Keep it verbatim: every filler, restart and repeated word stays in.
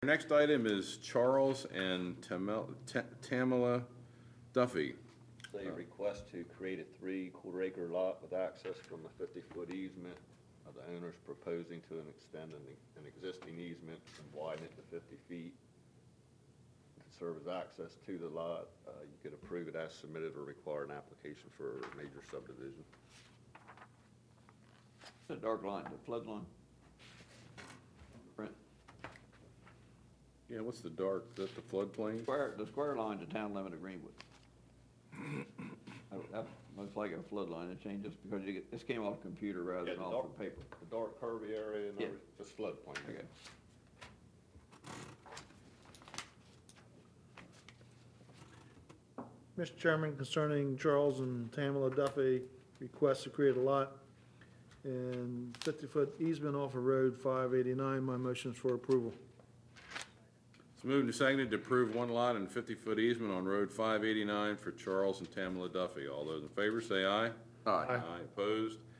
Our next item is Charles and Tamel- Ta- Tamala Duffy. They request to create a three-quarter acre lot with access from a fifty-foot easement. Uh, The owner's proposing to extend an, an existing easement and widen it to fifty feet to serve as access to the lot. Uh, You could approve it as submitted or require an application for a major subdivision. The dark line, the flood line. Brent, Yeah, what's the dark, is that the floodplain? square, the square line's the town limit of Greenwood. That, that looks like a flood line, it changed just because you get, this came off computer rather Yeah, than the off dark- the paper. The dark curvy area and Yeah. everything, just floodplain. Okay. Mister Chairman, concerning Charles and Tamala Duffy, request to create a lot and fifty-foot easement off of Road five eighty-nine. My motion is for approval. It's moved and seconded to approve one lot and fifty-foot easement on Road five eighty-nine for Charles and Tamala Duffy. All those in favor say aye. Aye. Aye, opposed.